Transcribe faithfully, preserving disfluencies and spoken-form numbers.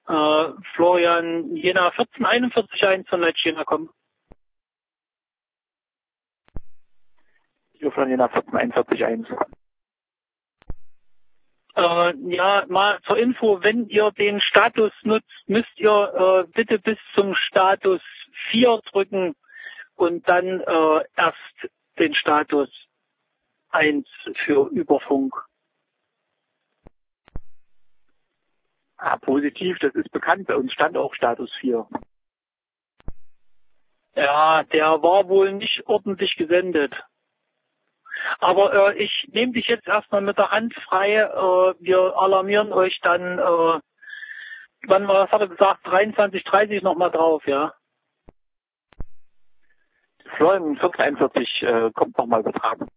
Äh, Florian Jena vierzehn einundvierzig eins von Leitsch Jena kommen. Jo, Florian Jena vierzehn einundvierzig eins. Äh, ja, mal zur Info, wenn ihr den Status nutzt, müsst ihr äh, bitte bis zum Status vier drücken und dann äh, erst den Status eins für Überfunk. Ah, positiv, das ist bekannt. Bei uns stand auch Status vier. Ja, der war wohl nicht ordentlich gesendet. Aber äh, ich nehme dich jetzt erstmal mit der Hand frei. Äh, wir alarmieren euch dann, äh, wann war, was hat er gesagt, dreiundzwanzig dreißig nochmal drauf, ja? Florian vierzehn einundvierzig äh, kommt nochmal betragen.